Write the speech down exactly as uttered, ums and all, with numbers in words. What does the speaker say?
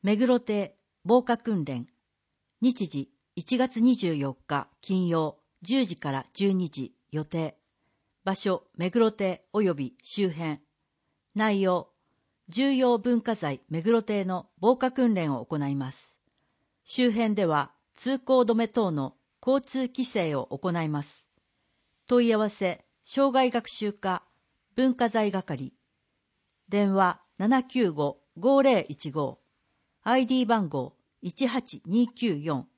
目黒邸防火訓練。日時いちがつにじゅうよっか金曜じゅうじからじゅうにじ予定。場所目黒邸及び周辺。内容重要文化財目黒邸の防火訓練を行います。周辺では通行止め等の交通規制を行います。問い合わせ生涯学習課文化財係。電話 ななきゅうご ごーぜろいちご アイディー 番号いちはちにきゅうよん